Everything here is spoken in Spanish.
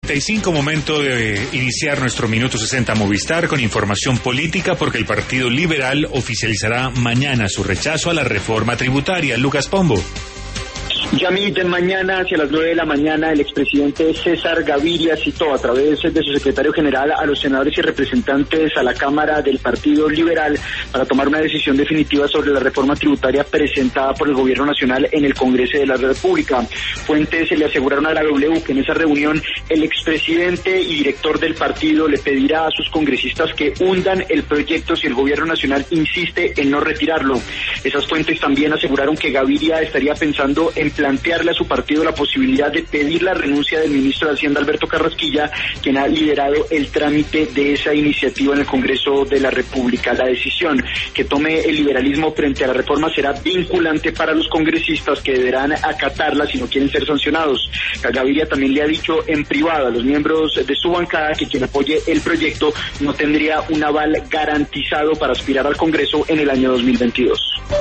35, momento de iniciar nuestro Minuto 60 Movistar con información política, porque el Partido Liberal oficializará mañana su rechazo a la reforma tributaria. Lucas Pombo. Yamit, mañana hacia las 9 de la mañana el expresidente César Gaviria citó a través de su secretario general a los senadores y representantes a la Cámara del Partido Liberal para tomar una decisión definitiva sobre la reforma tributaria presentada por el Gobierno Nacional en el Congreso de la República. Fuentes le aseguraron a la W que en esa reunión el expresidente y director del partido le pedirá a sus congresistas que hundan el proyecto si el Gobierno Nacional insiste en no retirarlo. Esas fuentes también aseguraron que Gaviria estaría pensando en plantearle a su partido la posibilidad de pedir la renuncia del ministro de Hacienda Alberto Carrasquilla, quien ha liderado el trámite de esa iniciativa en el Congreso de la República. La decisión que tome el liberalismo frente a la reforma será vinculante para los congresistas, que deberán acatarla si no quieren ser sancionados. Gaviria también le ha dicho en privado a los miembros de su bancada que quien apoye el proyecto no tendría un aval garantizado para aspirar al Congreso en el año 2022.